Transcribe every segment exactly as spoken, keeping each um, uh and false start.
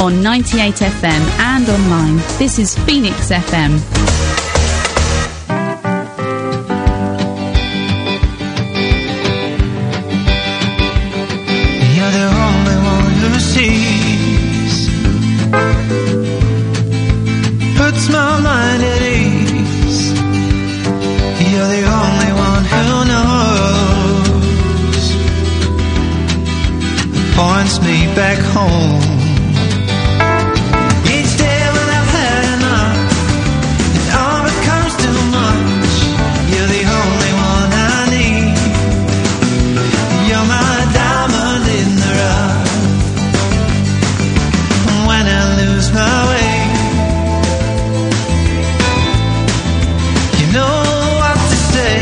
on ninety-eight F M and online. This is Phoenix F M. Back home. Each day when I've had enough, it all becomes too much. You're the only one I need. You're my diamond in the rough. When I lose my way, you know what to say.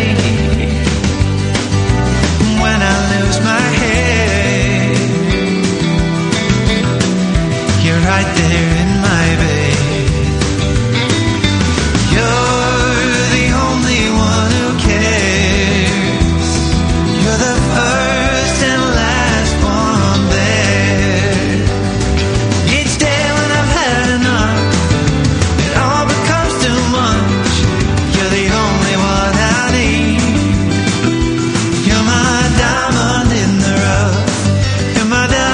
When I lose my head, right there in my bed. You're the only one who cares. You're the first and last one there. Each day when I've had enough, it all becomes too much. You're the only one I need. You're my diamond in the rough. You're my diamond.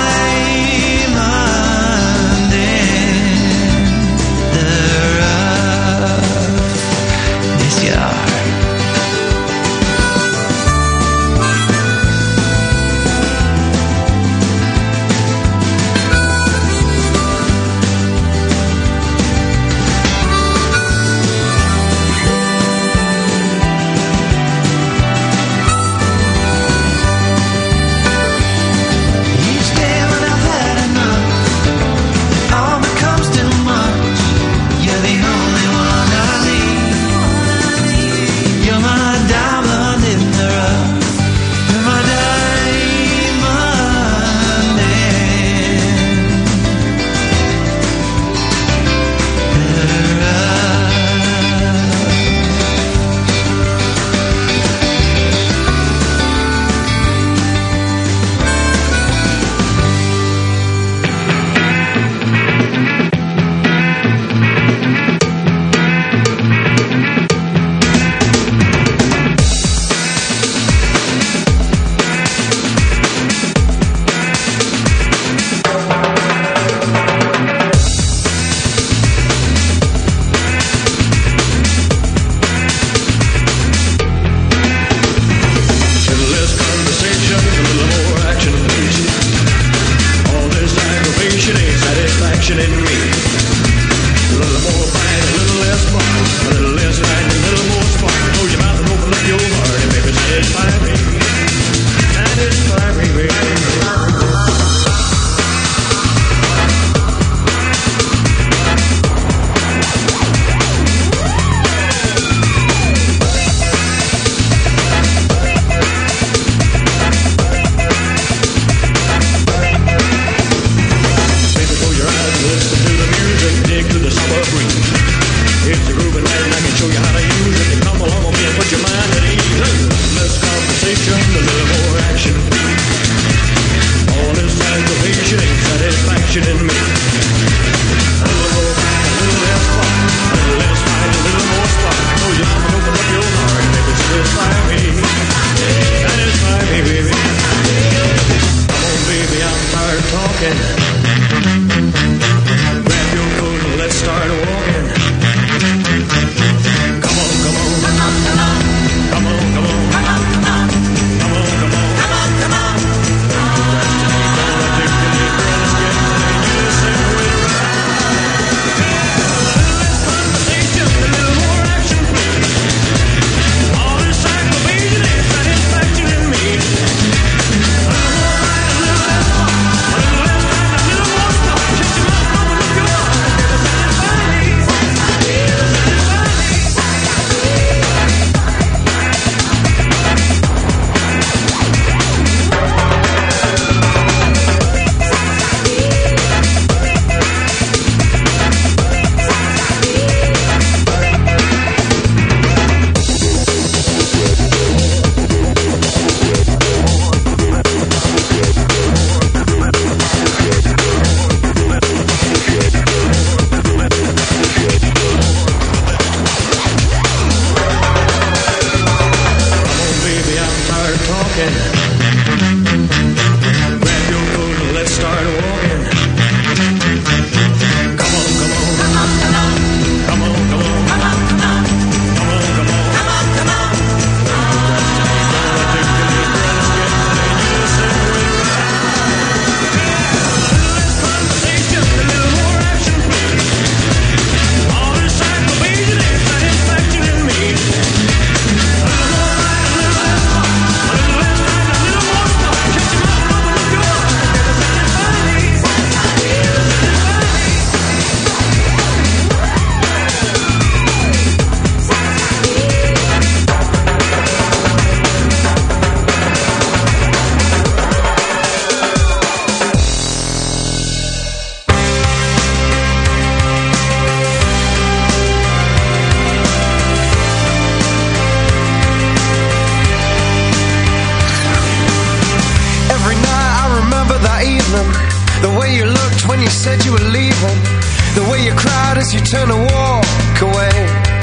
you said you were leaving, the way you cried as you turned to walk away.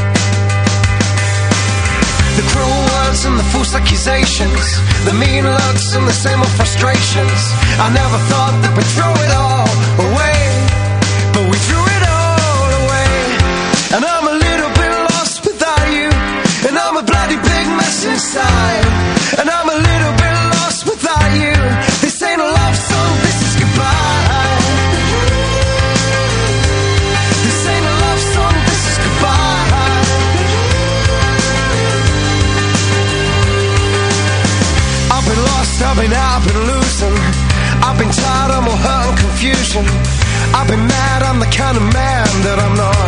The cruel words and the false accusations, the mean looks and the same old frustrations. I never thought that we'd throw it all away, but we threw it all away. And I'm a little bit lost without you, and I'm a bloody big mess inside. And I'm a little bit lost without you. This ain't a love song, this is goodbye. This ain't a love song, this is goodbye. I've been lost, I've been out, I've been losing. I've been tired, I'm all hurt and confusion. I've been mad, I'm the kind of man that I'm not.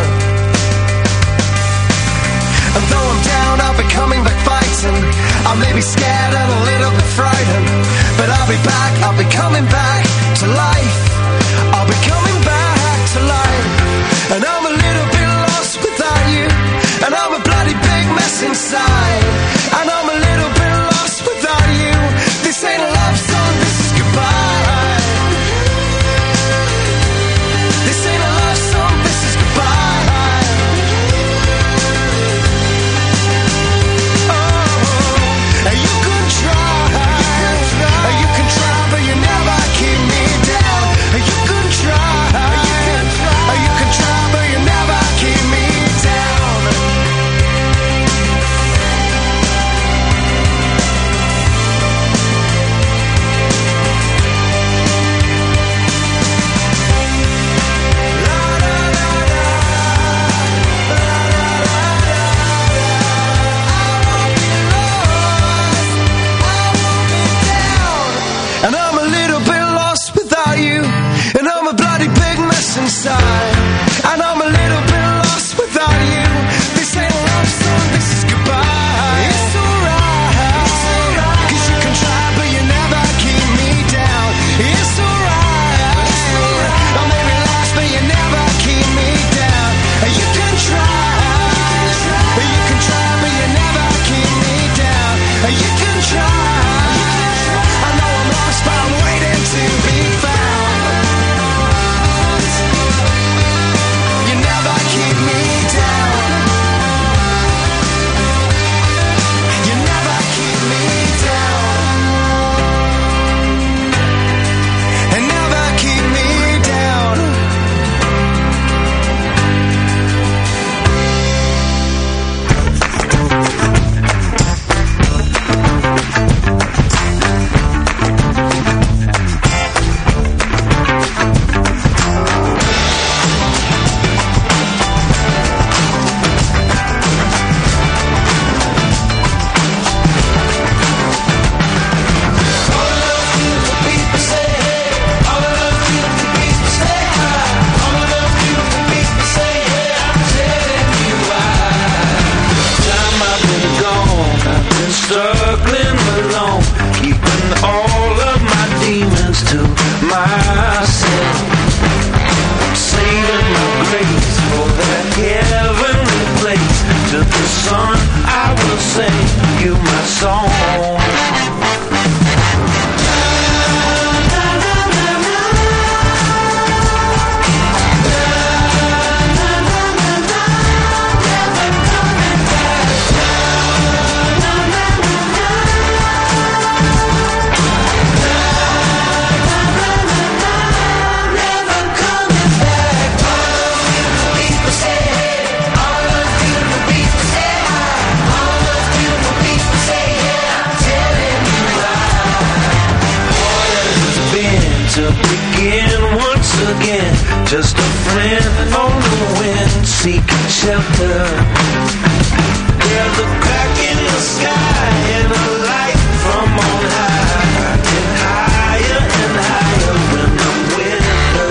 And though I'm down, I'll be coming back fighting. I may be scared and a little bit frightened, but I'll be back, I'll be coming back to life. I'll be coming back to life. And I'm a little bit lost without you, and I'm a bloody big mess inside. And I'm a little bit lost without you. This ain't a love song, this is goodbye. This ain't a love song, this is goodbye. Inside, and I'm a little bit lost without you. This ain't a love song, this is goodbye. It's alright, it's alright, 'cause you can try but you never keep me down. It's alright, it's alright, I may be lost but you never keep me down. You can try, but you can try but you never keep me down. You can try, I know I'm lost but I'm waiting to be found. Just a friend on the wind, seeking shelter. There's a crack in the sky and a light from on high, and higher and higher in the winter.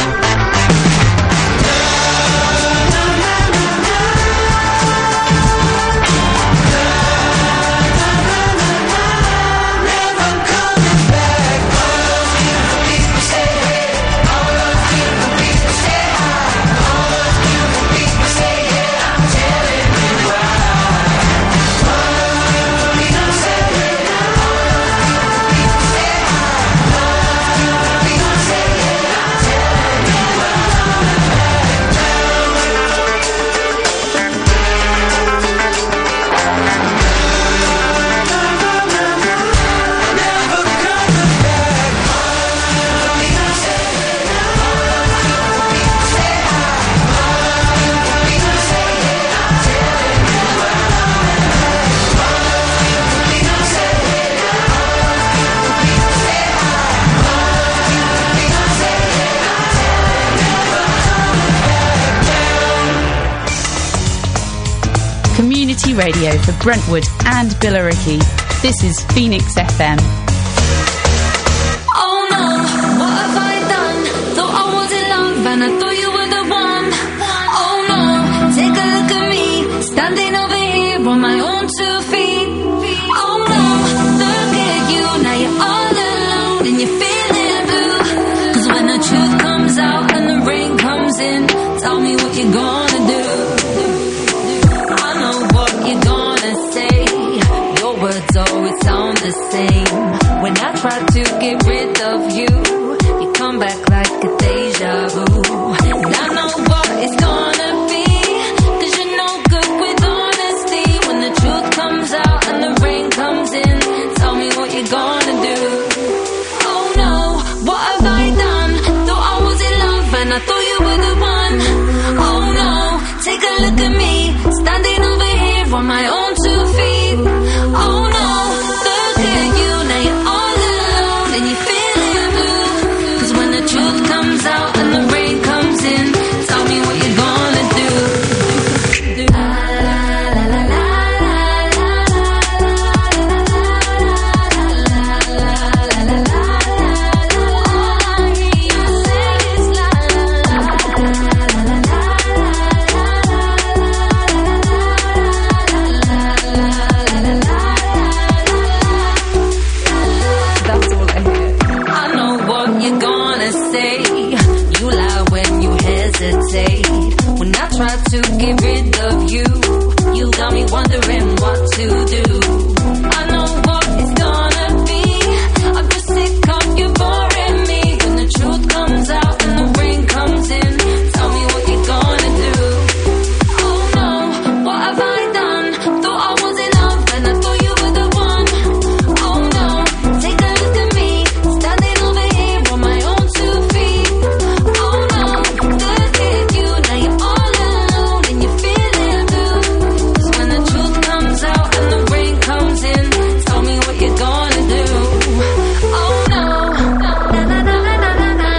Na, na, na, na, na. Na, na, na, na, na. Never coming back. All those beautiful people say hey. All those beautiful people say hi. All those beautiful people say yeah. I'm telling you why. All those beautiful people say hey. All those radio for Brentwood and Billericay. This is Phoenix F M. Oh no, what have I done? Thought I was in love and I thought you were the one. Oh no, take a look at me, standing over here on my own two feet. Oh no, look at you, now you're all alone and you're feeling blue. Cause when the truth comes out and the rain comes in, tell me what you're gonna do. I know what you're gonna say, your words always sound the same. When I try to get rid of you, you come back like a deja vu. And I know what it's gonna be, cause you're no good with honesty. When the truth comes out and the rain comes in, tell me what you're gonna do. Oh no, what have I done? Thought I was in love and I thought you were the one. Oh no, take a look at me, standing over here on my own two feet. Oh no, look at you, now you're all alone and you're feeling blue. Cause when the truth comes out and the rain comes in, tell me what you're gonna do. La la la la la la la la. When I try to get rid of you, you got me wondering what to do. I know what it's gonna be, I'm just sick of you boring me. When the truth comes out and the rain comes in, tell me what you're gonna do. Oh no, what have I done? Thought I was in love and I thought you were the one. Oh no, take a look at me, standing over here on my own two feet. Oh no, look at you, now you're all alone and you're feeling blue. Cause when the truth comes out and the rain comes in, tell me what you're gonna do. Oh no, na na na na na na na.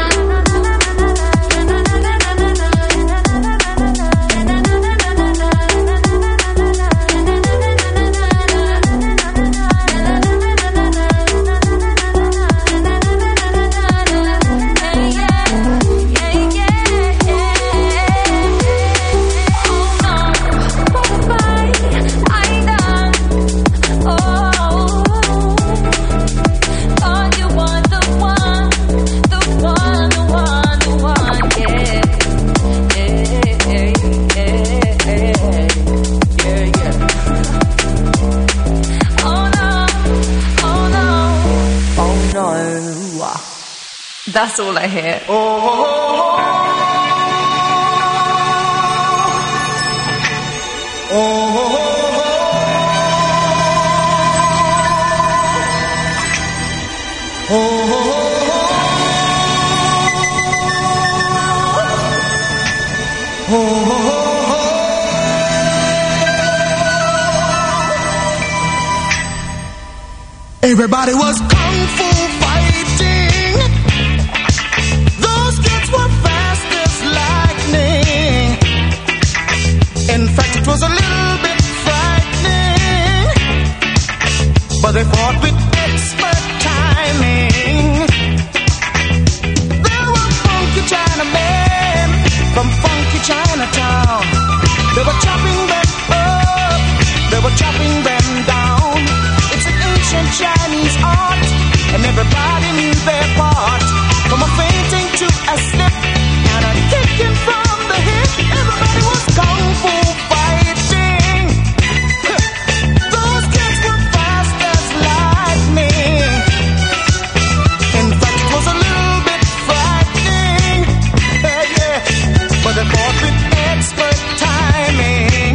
That's all I hear. Oh, oh, oh, oh, oh, oh, everybody was kung fu fighting. Those kids were fast as lightning. In fact, it was a little bit frightening, but they fought with expert timing. There were funky Chinamen from funky Chinatown. They were chopping them up, they were chopping them down. It's an ancient Chinese art, and everybody knew their part. From a fainting to a slip, and a kicking from the hip. Everybody was kung fu fighting. Those kids were fast as lightning. In fact, it was a little bit frightening. Yeah, yeah. But they fought with expert timing.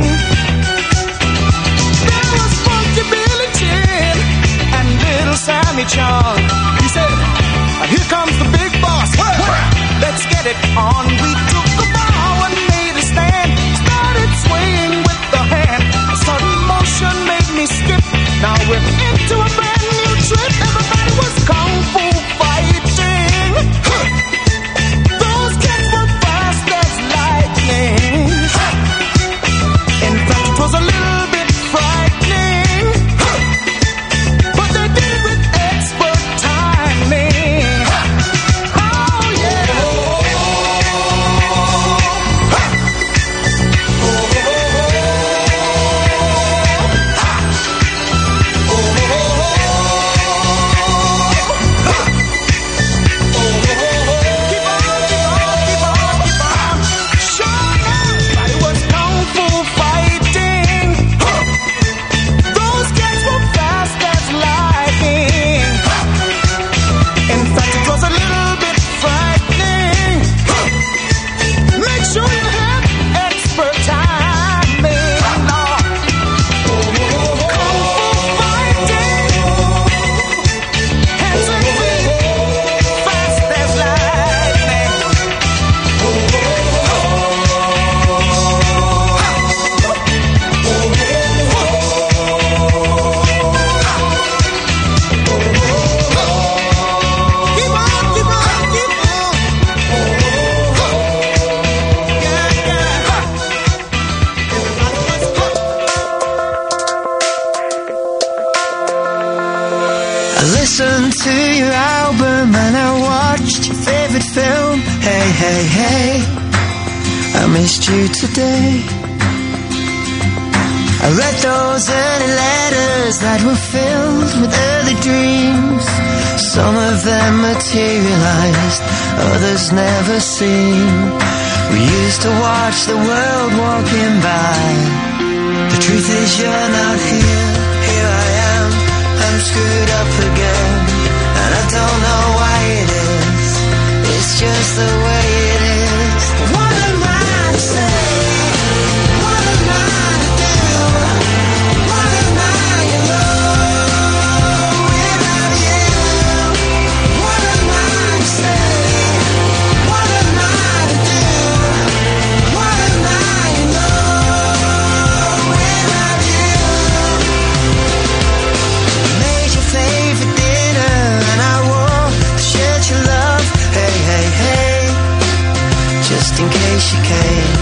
There was Funky Billy Chin and Little Sammy Chung. He said, here comes the big boss. Let's get it on. We took the bow and made a stand. Started swaying with the hand. A sudden motion made me skip. Now we're into a brand new trip. Everybody was kung fu fighting. Those kids were fast as lightning. In fact, it was a little bit frightening. film. Hey, hey, hey, I missed you today. I read those early letters that were filled with early dreams. Some of them materialized, others never seen. We used to watch the world walking by. The truth is you're not here. Here I am, I'm screwed up again. And I don't know why it is. It's just the way it is. What am I to say? What am I to do? What am I alone without you? What am I to say? What am I to do? What am I alone without you? Made your favorite dinner and I wore the shirt you love. Hey, hey, hey, just in case you came.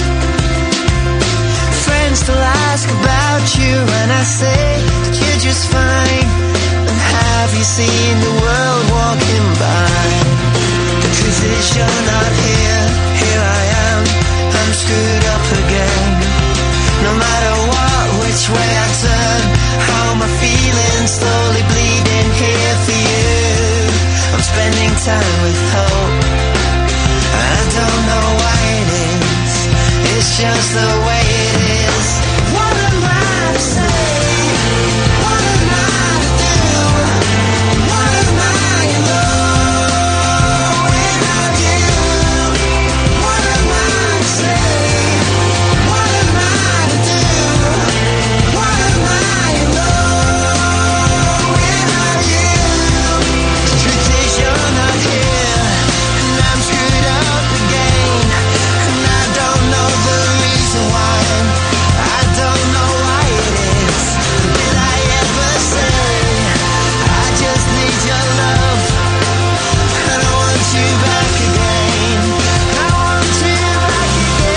Friends still ask about you and I say that you're just fine. And have you seen the world walking by? The truth is you're not here. Here I am, I'm screwed up again. No matter what, which way I turn, how my feelings slowly bleeding here for you. I'm spending time with hope. I don't know why it is. It's just the way it is. What am I to say? What am I to do? What am I alone without you? What am I to say? What am I to do? What am I alone without you? The truth is you're not here, and I'm screwed up again, and I don't know the reason why. I don't know why it is. Did I ever say I just need your love? And I want you back again. I want you back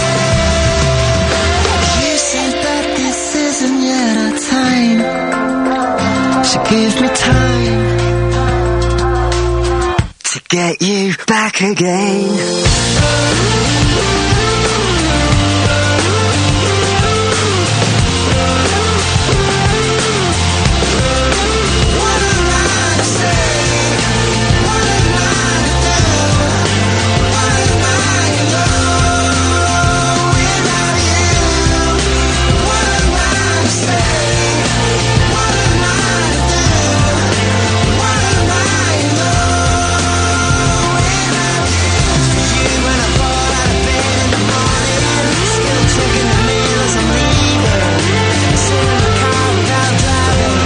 again. You said that this isn't yet our time, so give me time to get you back again. What am I to say? What am I to do? What am I alone without you? What am I to say? What am I to do? What am I alone without you? You when I fall out of bed in the morning, still checking the mail as I'm leaving, sitting in the car without driving.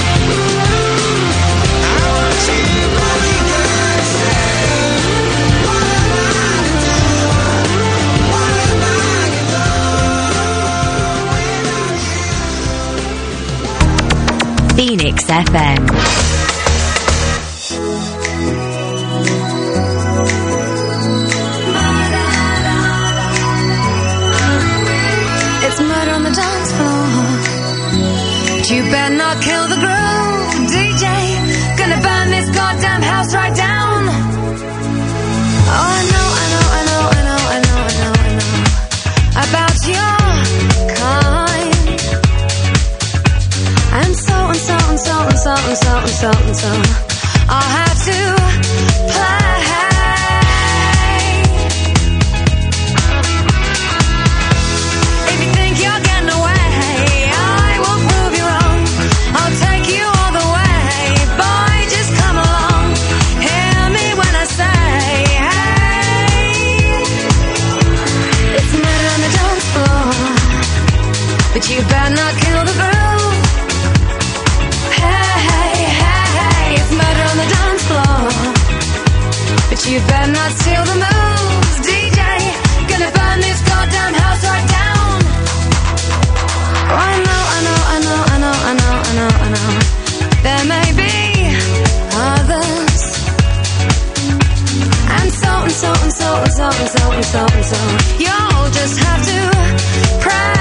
I want you back again. Say, what am I to do? What am I alone without you? Phoenix F M. It's murder on the dance floor. But you better not kill the groove, D J. Gonna burn this goddamn house right down. Oh, I know, I know, I know, I know, I know, I know, I know about your kind. And so and so and so and so and so and so and so I'll have to play. If you think you're getting away, I will prove you wrong. I'll take you all the way. Boy, just come along. Hear me when I say, hey. It's murder on the dance floor, but you better not kill the groove. Hey, hey, hey, hey. It's murder on the dance floor, but you better not steal the moves, D J. Gonna burn this goddamn house right down. Oh, I know, I know, I know, I know, I know, I know, I know. There may be others, and so and so and so and so and so and so and so. You'll just have to pray.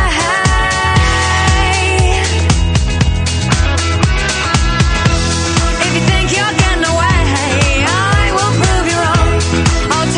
If you think you're getting away, I will prove you wrong. I'll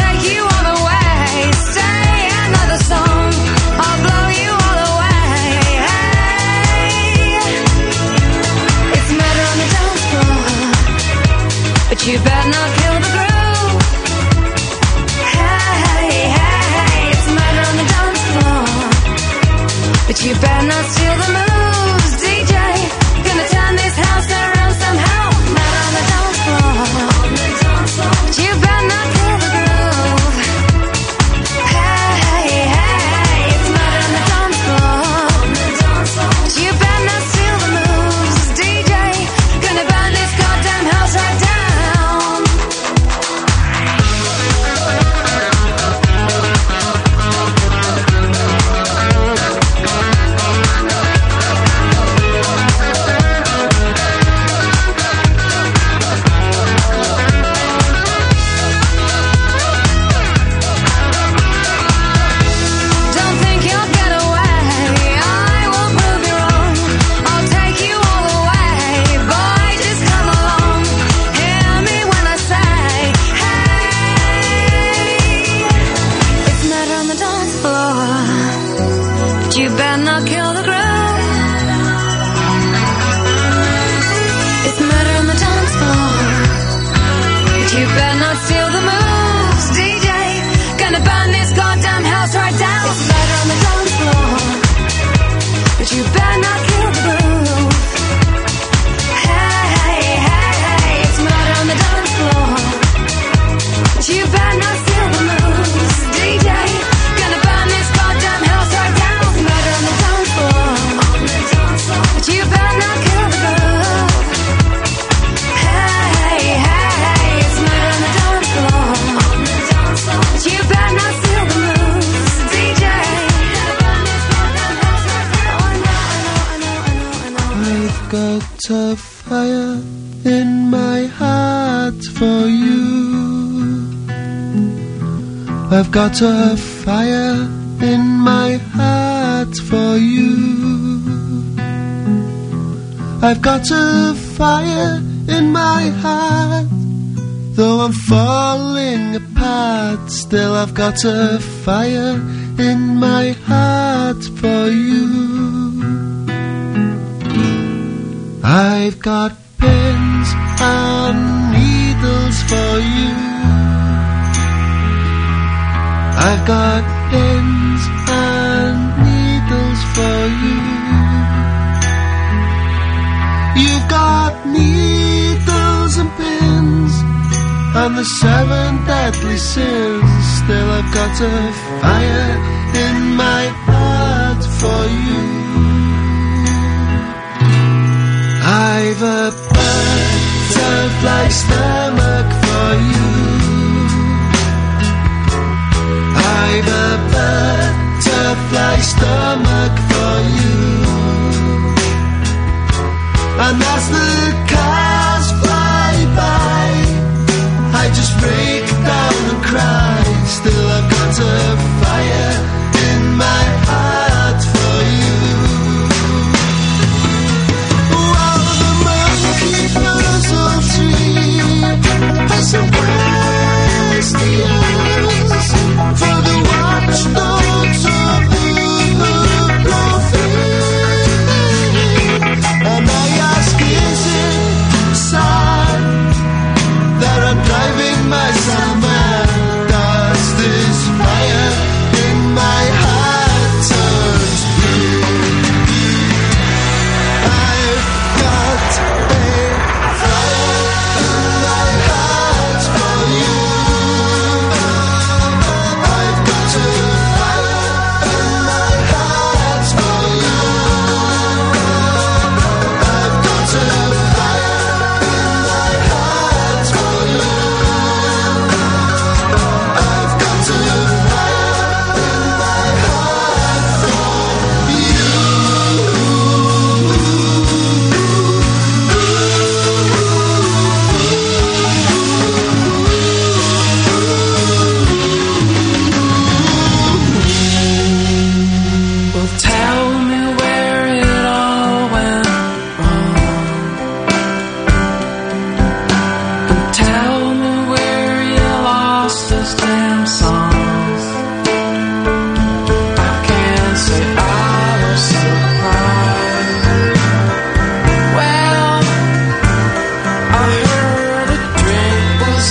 the dance floor, but you better not kill the groove. It's murder on the dance floor, but you better not steal the moves. D J, gonna burn this goddamn house right down. It's murder on the dance floor, but you better not kill the groove. Hey, hey, hey, hey, it's murder on the dance floor, but you better not steal the moves. D J, gonna burn this goddamn house right down. It's murder on the dance floor, but you better not kill the groove. Hey, hey, hey, it's murder on the dance floor, but you better not steal the moves. D J, gonna burn this goddamn house right down. Oh, I know, I know, I know, I know, I know. I've got a fire in my heart for you. I've got a fire in my heart for you. I've got a fire in my heart. Though I'm falling apart, still I've got a fire in my heart for you. I've got pins and needles for you. I've got pins and needles for you. You've got needles and pins and the seven deadly sins. Still I've got a fire in my heart for you. I've a butterfly stomach for you. I've a butterfly stomach for you. And as the cars fly by, I just break down and cry. Still I've got a fire in my heart for you. While the monkey puzzle tree has some questions for the watchdogs of the bluefield. And I ask, is it sad that I'm driving myself mad? Does this fire in my heart turns blue? I've got a fire in my heart for you. I've got a fire in my heart for you. I've got a fire in my heart for you. I've got a fire in my heart for you. Well, tell me where it all went wrong. And tell me where you lost this damn song. I can't say I was surprised. Well, I heard a drink was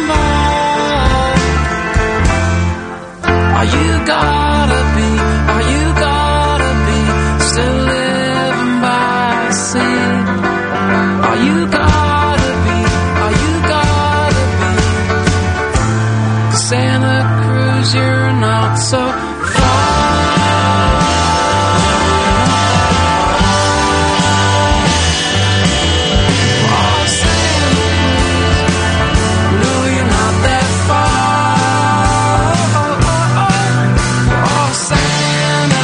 involved. Are you gotta be, are you gotta be still living by the sea? Are you gotta be, are you gotta be Santa Cruz, you're not so far. Oh, Santa Cruz, no, you're not that far. Oh, oh, oh, oh, Santa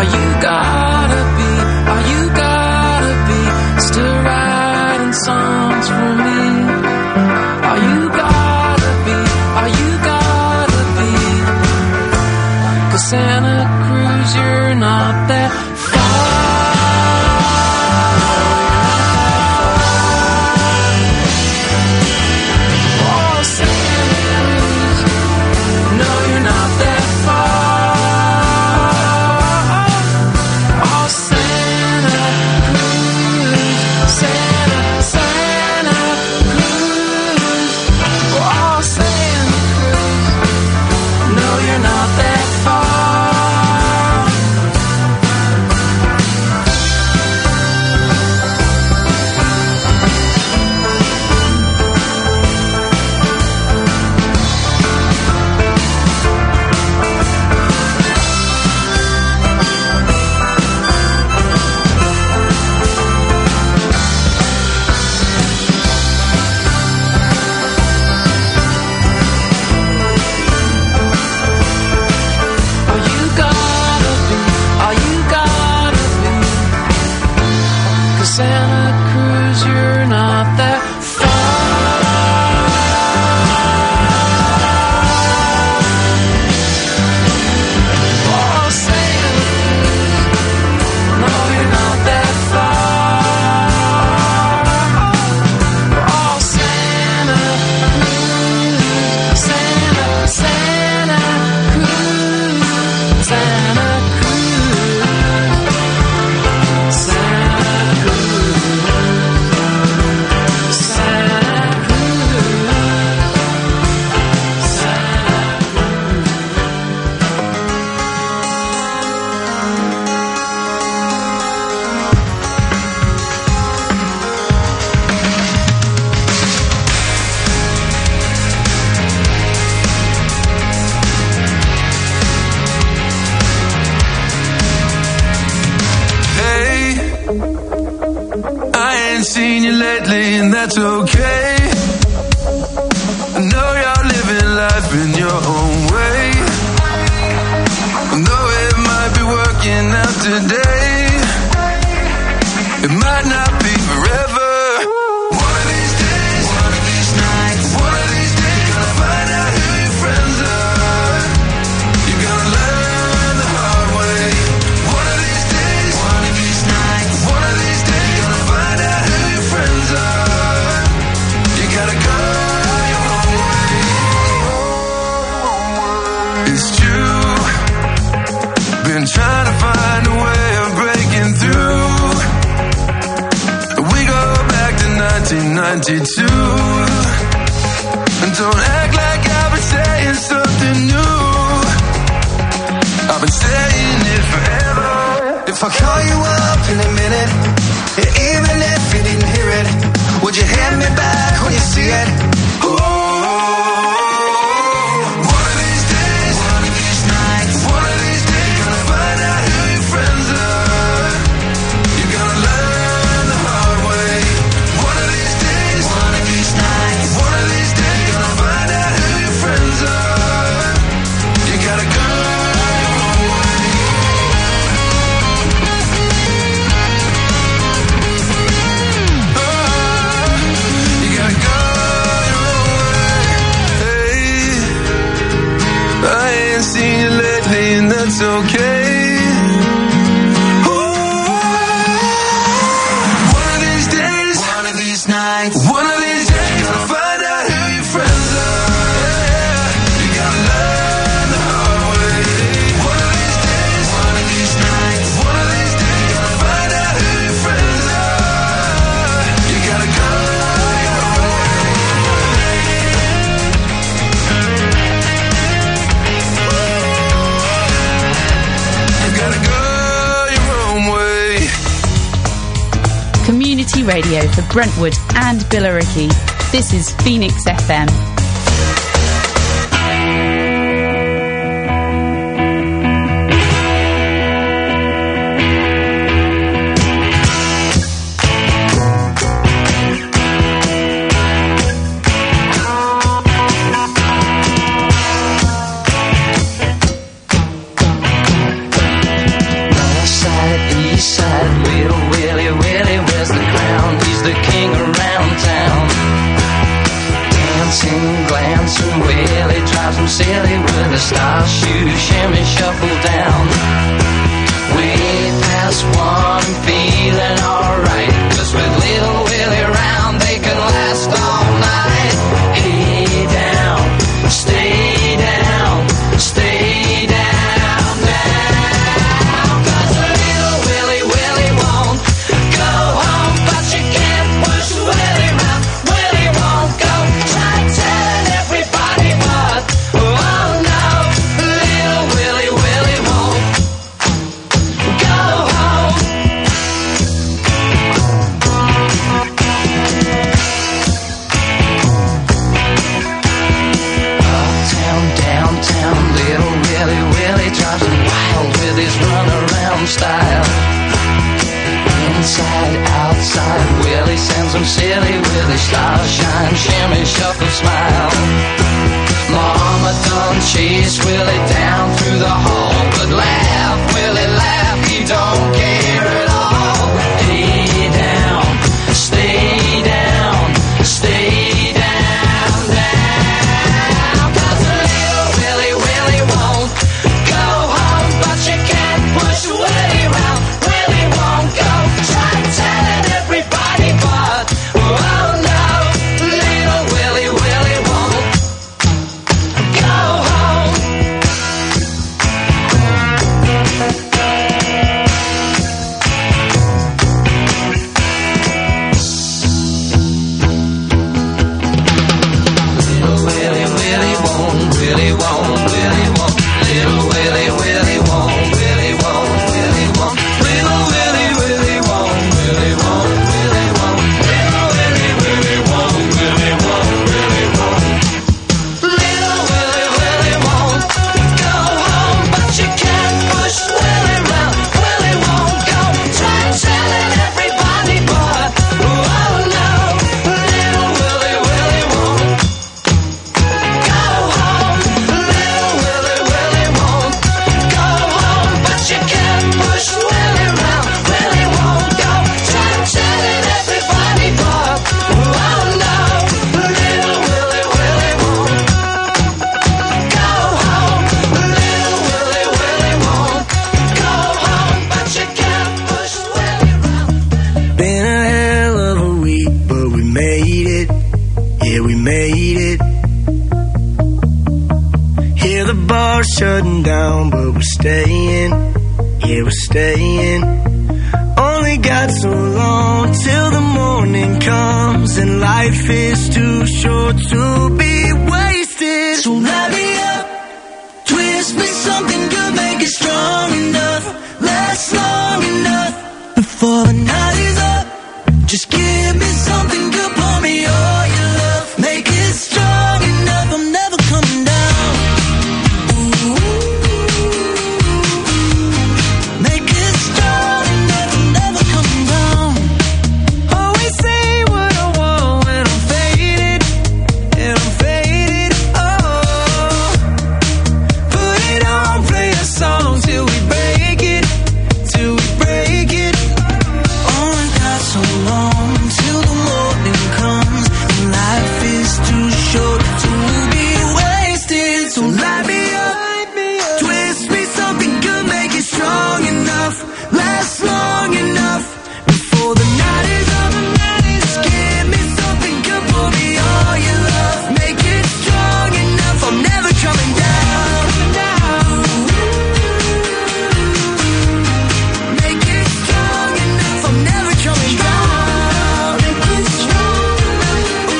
you gotta be, are you gotta be still writing songs for me? Are you gotta be, are you gotta be? 'Cause Santa Cruz, you're not that far. That's okay. I know you're living life in your own way. Though it might be working out today, it might not be forever. One of these days, one of these nights, one of these days, gonna find out who your friends are. You're gonna learn the hard way. One of these days, one of these nights, one of these days, gonna find out who your friends are. Gotta go your own way. It's true. Been trying to find a way of breaking through. We go back to nineteen ninety-two. And don't act like I've been saying something new. I've been saying it forever. If I call you up in a minute, even if you didn't hear it, would you hand me back when you see it? Ooh, one of these days, one of these nights, one of these days, gonna find out who your friends are. You're gonna learn the hard way. One of these days, one of these nights, one of these days, gonna find out who your friends are. You gotta go your own way. Seen you lately and that's okay. Ooh, one of these days, one of these nights, one of these days, gonna find out who your friends are. Yeah, you gotta learn the hard way. One of these days, one of these nights, one of these days, gonna find out who your friends are. You gotta go your own way. Community radio for Brentwood and Billericay. This is Phoenix F M. some silly willy style. Shine, shimmy, shuffle, smile. Mama done chase Willie down through the hall, but laugh, Willie, laugh, he don't care at all. Hey down, stay down, stay down, down. 'Cause little Willie, Willie won't go home, but you can't push Willie round. Willie won't go, try telling everybody, but oh no, little Willie, Willie won't go home. Little Willie, Willie won't, Willie won't, Willie won't. Little Willie, Willie won't, Willie won't, Willie won't. Little Willie, Willie won't, Willie won't, Willie won't. Little Willie, Willie won't, Willie won't, Willie won't. Little Willie, Willie won't go home, but you can't push Willie round. Willie won't go, try telling everybody, but oh no, little Willie, Willie won't go home. Little Willie, Willie won't go home, but you can't push Willie round. Willie won't go, try telling everybody, but oh no, little Willie, Willie won't go home. Little Willie, Willie won't go home, but you can't push Willie round. Been a hell of a week, but we made it. Yeah, we made it. Hear the bar shutting down, but we're staying. Yeah, we're staying. Only got so long till the morning comes, and life is too short to be wasted. So light me up, twist me something good, make it strong enough, last long enough before the night is up. Just give me something good, pour me all your love, make it strong enough, I'm never coming down. Ooh. Make it strong enough, I'm never coming down. Always say what I want when I'm faded, and I'm faded, oh. Put it on, play a song till we break it, till we break it. Only got so long till the morning comes, and life is too short to be wasted. So light me up, twist me something good, make it strong enough, last long enough before the night is up. Just give me something good, pour me all your love, make it strong enough, I'm never coming down. Make it strong enough, I'm never coming down. Make it strong enough,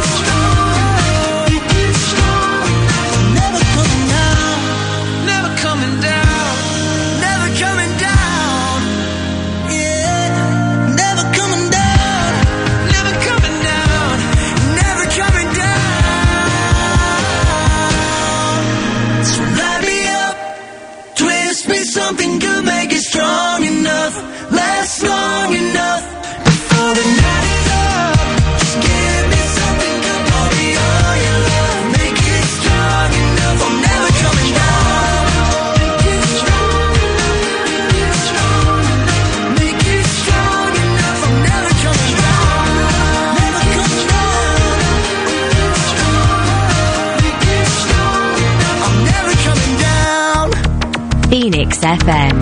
make it strong enough, I'm never coming down. Never coming down. Never coming down. Yeah, never coming down. Never coming down. Never coming down. So light me up, twist me something good, make it strong enough, last long enough before the night is up. Just give me something good, pour me all your love, make it strong enough, I'm never coming down. Make it strong enough, make it strong enough, I'm never coming down. Never coming down. Make it strong enough, I'm never coming down. Phoenix F M.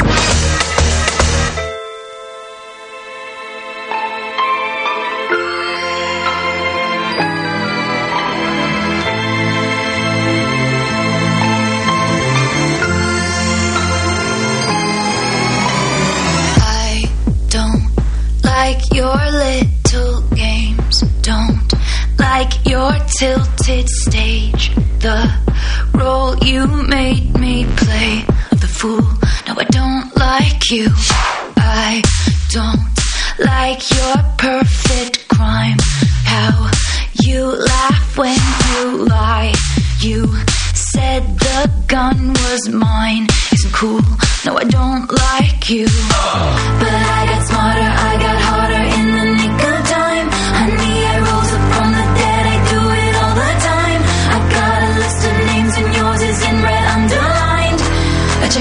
I don't like your little games, don't like your tilted stage, the role you made me play of the fool. No, I don't like you. I don't like your perfect crime, how you laugh when you lie. You said the gun was mine, isn't cool. No, I don't like you. But I got smarter, I got harder in the nick of time. I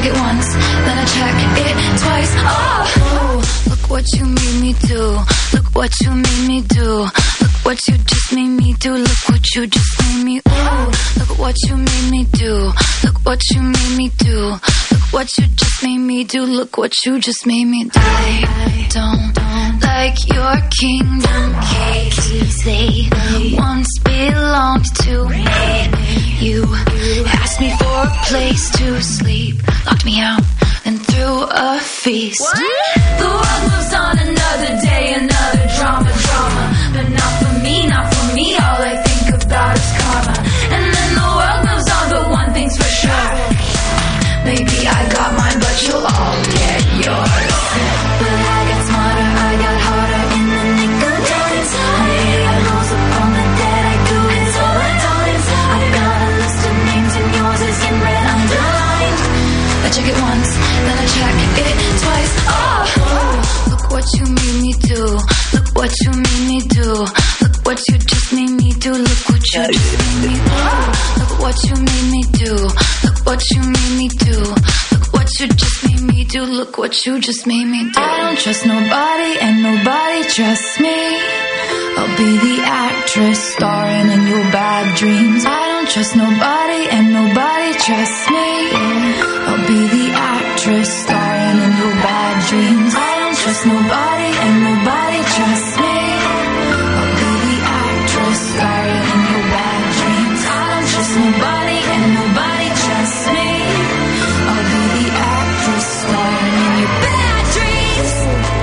check it once, then I check it twice. Oh, oh, look what you made me do. Look what you made me do. Look what you just made me do. Look what you just made me. Ooh, look what you made me do. Look what you made me do. Look what you just made me do. Look what you just made me do. I don't, don't like your kingdom keys. They once belonged to me. You asked me for a place to sleep, locked me out, and threw a feast. What? The world moves on, another day, another drama, drama. But not for me, not for me. All I think about is karma. And then the world moves on, but one thing's for sure. Maybe I got mine, but you'll all get yours. But I got smarter, I got harder in the nick of time. Hey, I rose up from the dead, I do it all the times. I've got a list of names and yours is in red underlined. I check it once, then I check it twice. Oh, oh, look what you made me do. Look what you made me do. Look what you just made me do. Look what you just made me do. Look what you made me do. Look what you made me do. Look what you just made me do. Look what you just made me do. I don't trust nobody and nobody trusts me. I'll be the actress starring in your bad dreams. I don't trust nobody and nobody trusts me. I'll be the actress starring in your bad dreams. I don't trust nobody and nobody trusts me. I'll be the actress starring in your bad dreams. I don't trust nobody and nobody trusts me. I'll be the actress starring in your bad dreams.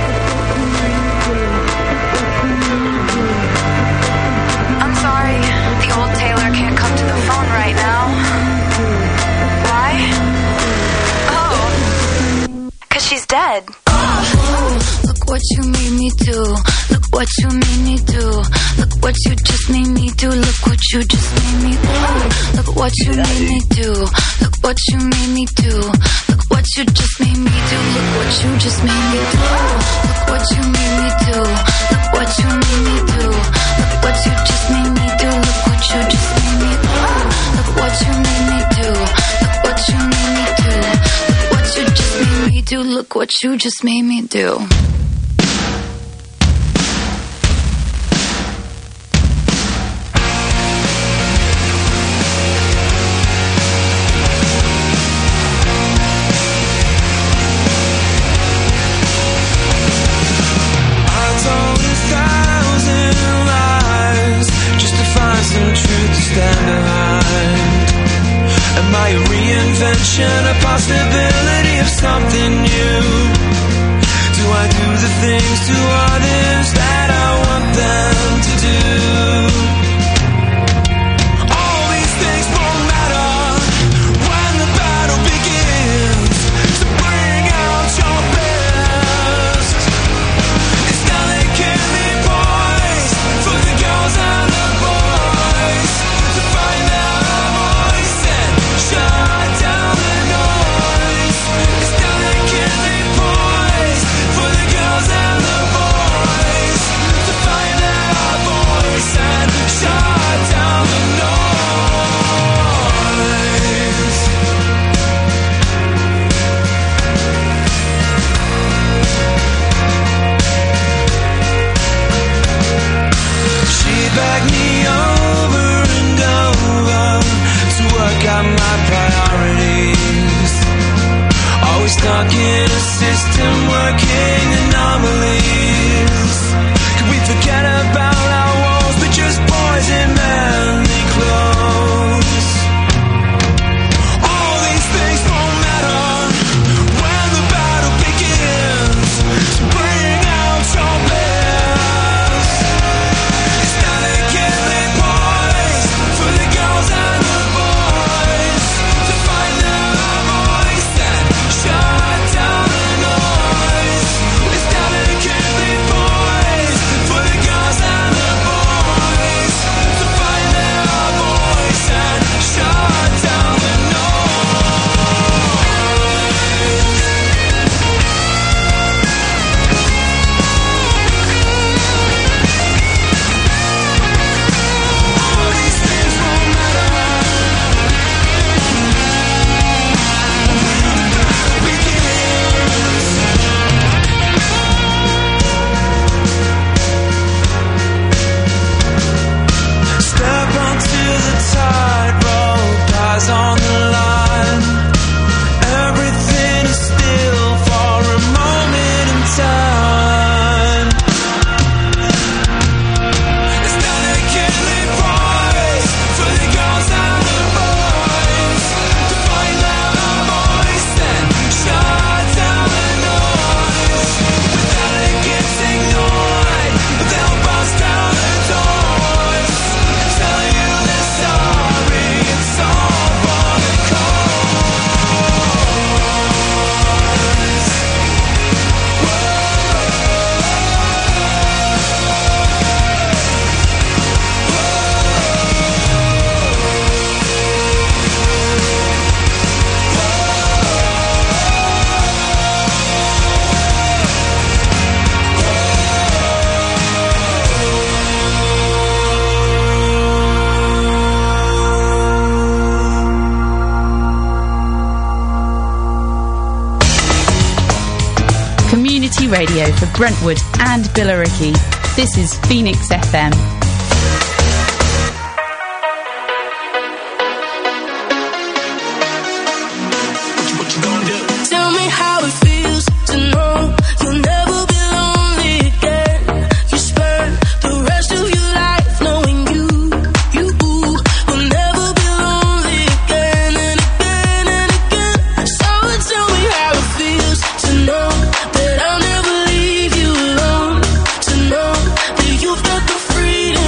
I'm sorry, the old Taylor can't come to the phone right now. Why? Oh, 'cause she's dead. Oh, look what you made me do. Look what you made me do. Look what you just made me do. Look what you just made me do. Look what you made me do. Look what you made me do. Look what you just made me do. Look what you just made me do. Look what you made me do. Look what you made me do. Look what you just made me do. Look what you just made me do. Look what you made me do. Look what you made me do. Look what you just made me do. Look what you just made me do. A possibility of something new. Do I do the things to others that I want them to do? All these things won't matter when the battle begins. So bring out your best. It's now they can be boys for the girls and the boys to find their voice and shut down the noise. It's now they can be boys for the girls and the boys to find their Community radio for Brentwood and Billericay. This is Phoenix F M. Tell me how it feels to know you'll never be lonely again. You spend the rest of your life knowing you, you will never be lonely again and again and again. So tell me how it feels to know that I'll never leave you alone. To know that you've got the freedom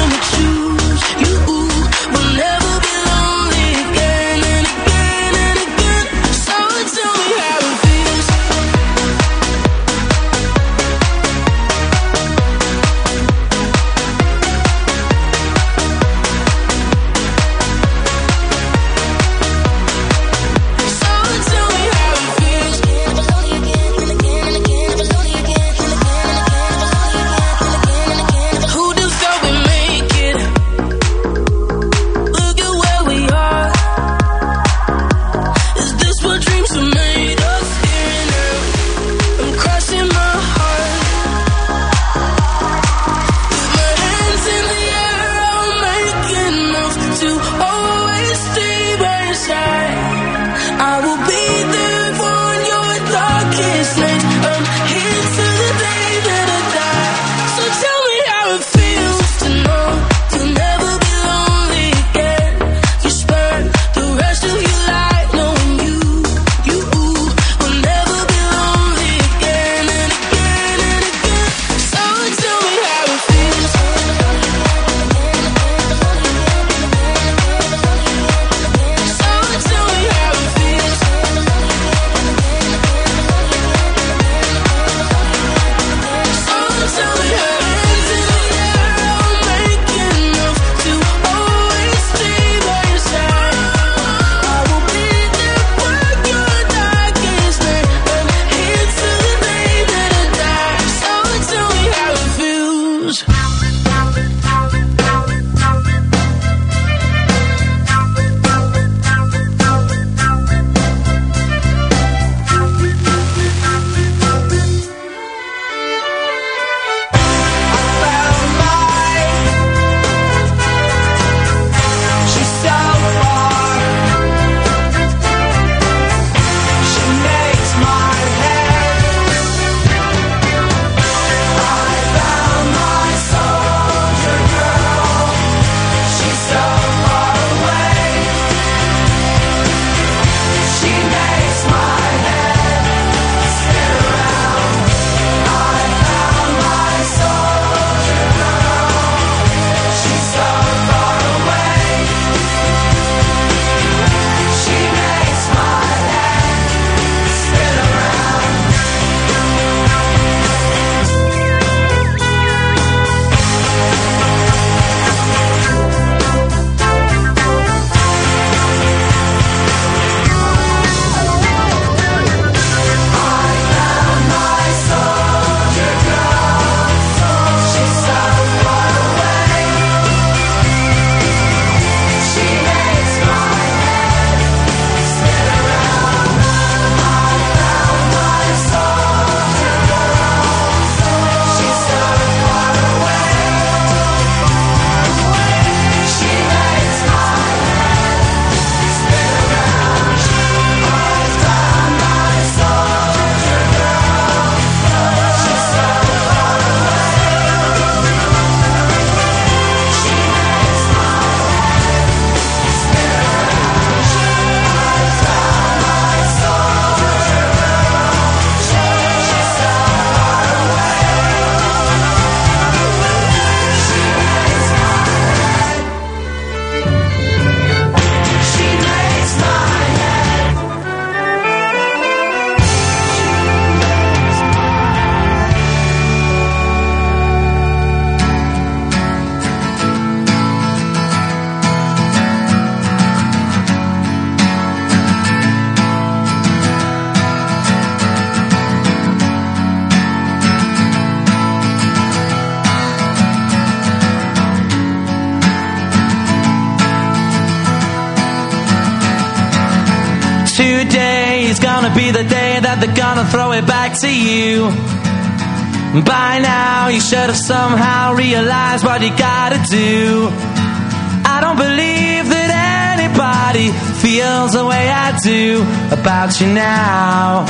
gonna throw it back to you. By now you should have somehow realized what you gotta do. I don't believe that anybody feels the way I do about you now.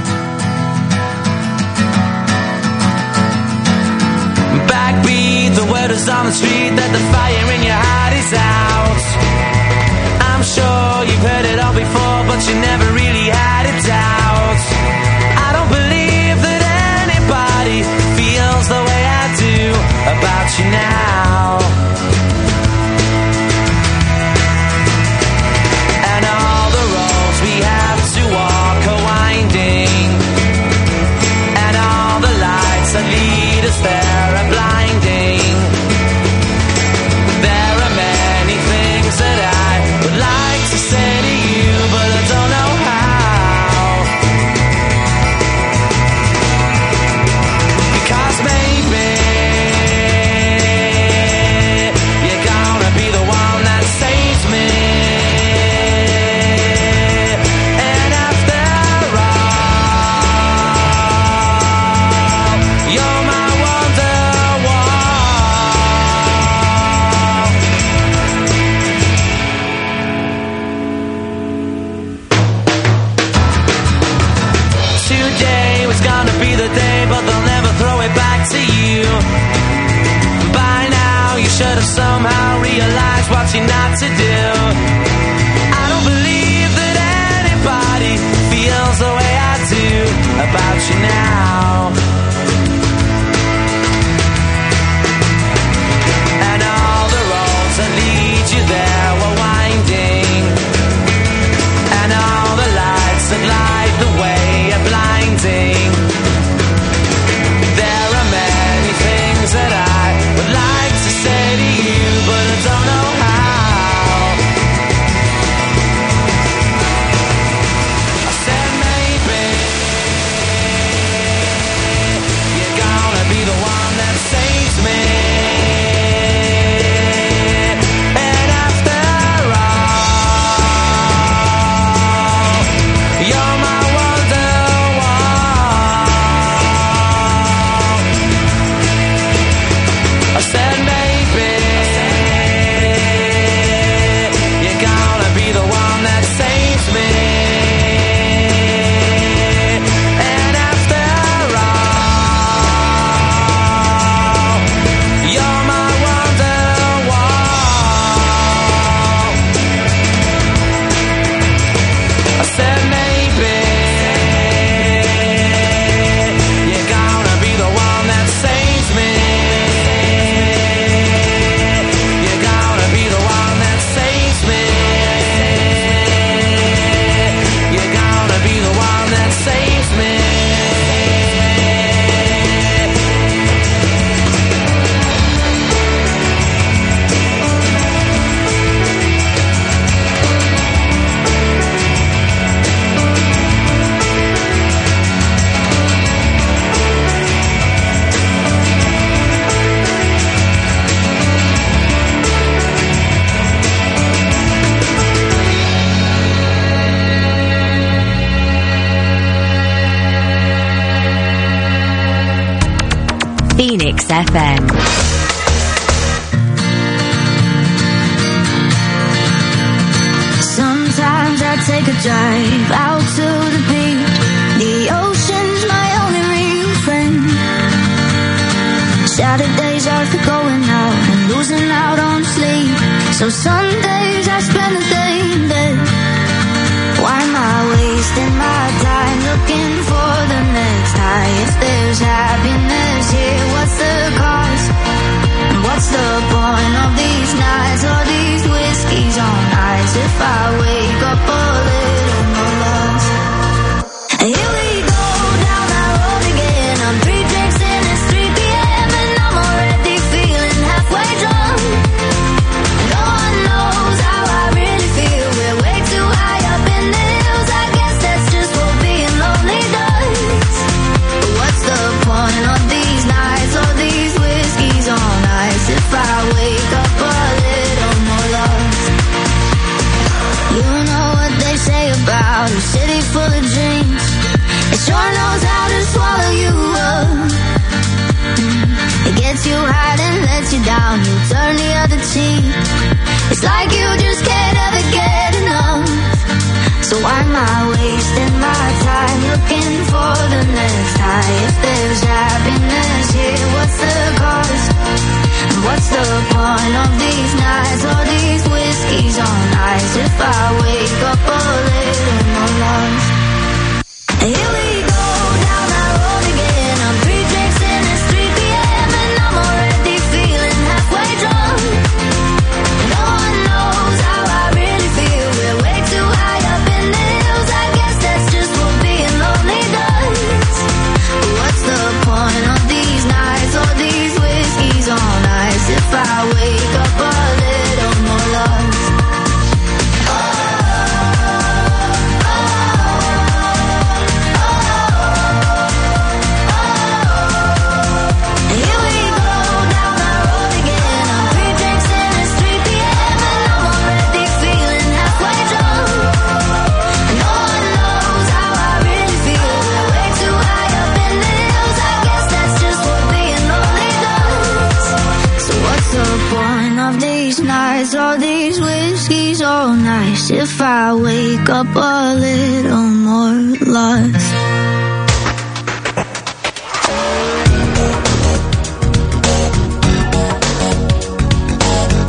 Backbeat, the word is on the street that the fire in your heart is out. I'm sure you've heard it all before, but you never really had a doubt. I don't believe that anybody feels the way I do about you now. And all the roads we have to walk are winding, and all the lights that lead us there are blinding. There are many things that I would like to say to you, but I don't know how. Because maybe you're gonna be the one that saves me. And after all, you're my Wonderwall. Today was gonna be the day, but they'll never throw it back to you. By now you should have somehow realized what you're not to do. I don't believe that anybody feels the way I do about you now. And all the roads that lead you there were winding, and all the lights that light the way are blinding. There are many things that I would like to say to you, but I don't know how. I said maybe you're gonna be the one that saves me. And after all, you're my Wonderwall. I said maybe you're gonna be the one that saves me. And after all, you're my Wonderwall. I said maybe you're gonna be the one that saves me. You're gonna be the one that saves me. You're gonna be the one that saves me. Phoenix F M. Sometimes I take a drive out to the beach. The ocean's my only real friend. Saturdays are for going out and losing out on sleep. So Sundays I spend the day in bed. Why am I wasting my time looking for the next high? If there's happiness here, what's the cost? And what's the point of these nights or these whiskeys on ice if I wake up a little more lost? Here we go down that road again. I'm three drinks in, it's three p.m. and I'm already feeling halfway drunk. No one knows how I really feel. We're way too high up in the hills. I guess that's just what being lonely does. But what's the point of these nights or these whiskeys on ice if I wake up a little more lost? You what's the point of these nights, all these whiskeys on ice, if I wake up a little more lost? Here we go down that road again. I'm three drinks in, it's three p.m. and I'm already feeling halfway drunk. No one knows how I really feel. We're way too high up in the hills. I guess that's just what being lonely does. What's the point of these nights, all these whiskeys on ice, if I wake up a little more lost? All these whiskeys all nice, if I wake up a little more lost.